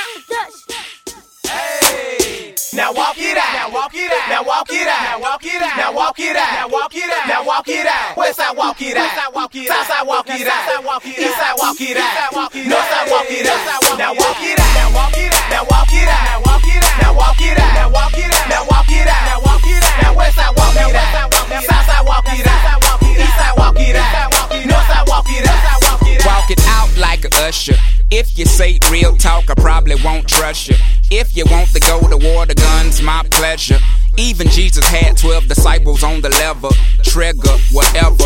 Hey, now walk it out. Now walk it out. Now walk it out. Now walk it out. Now walk it out. Now walk it out. Now walk it out. Westside walk it out. Southside walk it out. Eastside walk it out. Northside walk it out. Now walk it out. Now walk it out. Now walk it out. Now walk it out. Now walk it out. Now walk it out. Now walk it out. Now walk it out. Now Westside walk it out. Southside walk it out. Eastside walk it out. Northside walk it out. Walk it out like a usher. If you say real talk, I probably won't trust you. If you want to go to war, the gun's my pleasure. Even Jesus had 12 disciples on the lever. Trigger, whatever.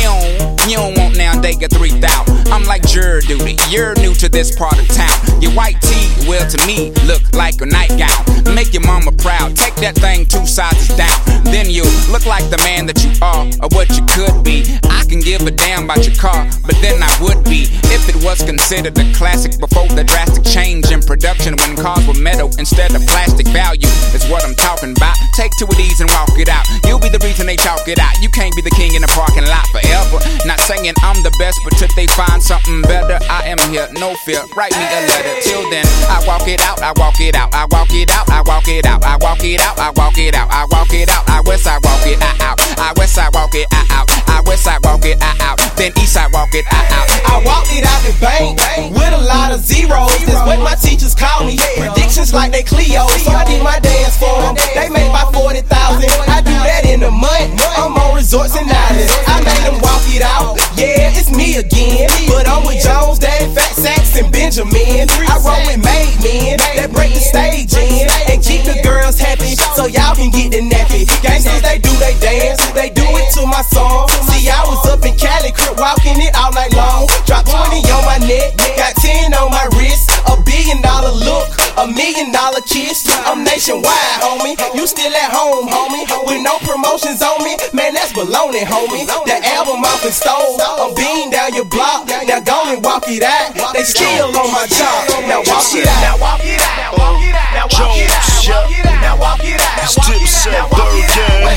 You don't want now, they get 3,000. I'm like jury duty, you're new to this part of town. Your white tee, well to me, look like a nightgown. Make your mama proud, take that thing 2 sizes down. Then you look like the man that you are, or what you could be. I can give a damn about your car, but then I would be if it was considered a classic before the drastic change in production when cars were metal instead of plastic. Value is what I'm talking about. Take 2 of these and walk it out. You'll be the reason they chalk it out. You can't be the king in the parking lot forever. Not saying I'm the best, but till they find something better, I am here, no fear. Write me a letter. Till then, I walk it out. I walk it out. I walk it out. I walk it out. I walk it out. I walk it out. I walk it out. I Westside walk it out. I Westside walk it out. I Westside walk it out. Then Eastside walk it out. I walked it out the bank with a lot of zeros. That's what my teachers call me. Predictions like they Cleo. So I did my dance for them. They made about 40,000. I do that in a month. I'm on resorts and islands. I made them walk it out. Yeah, it's me again. But I'm with Jones, Dad, Fat Sacks, and Benjamin. I roll with made men that break the stage in and keep the girls happy so y'all can get the nappy. Gangsters, they do they dance. They do it to my song. See, I was up in Cali, crib walking it all night long. Drop 20 on my neck, got 10 on my wrist. $1 billion look, $1 million kiss. I'm nationwide, homie. You still at home, homie. With no promotions on me, man, that's baloney, homie. The album off and stole. I'm beating down your block. Now go and walk it out. They still on my job. Now walk it out. Now walk it out. Now walk it out. Now walk it out. Now walk it out. It's Dipset Birthday.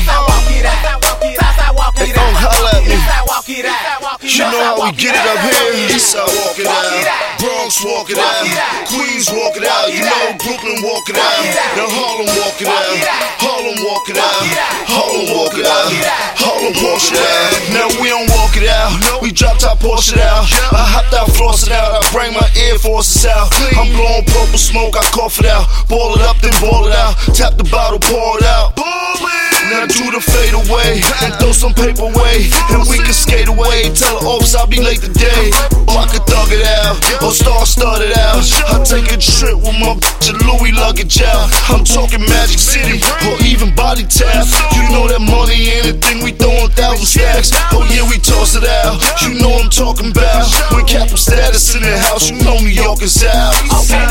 They gon' holla at me. You know how we get it up here. Eastside walk it out. Bronx walk it out. Queens walk it out. You know Brooklyn walk it out. Now Harlem walk it out. Harlem walk it out. Harlem walk it out. Harlem Porsche it out. Now we don't walk it out. We drop top Porsche it out. I hopped out, floss it out. I bring my Air Forces out. I'm blowing purple smoke. I cough it out. Ball it up, then ball it out. Tap the bottle, pour it out. Now do the fade away and throw some paper away, and we can skate away. Tell the office I'll be late today. Or I can thug it out, or start it out. I take a trip with my bitch and Louis luggage out. I'm talking Magic City or even Body Tap. You know that money ain't a thing, we throwing 1,000 stacks. Oh yeah, we toss it out. You know I'm talking about. When capital status in the house, you know New York is out. Okay,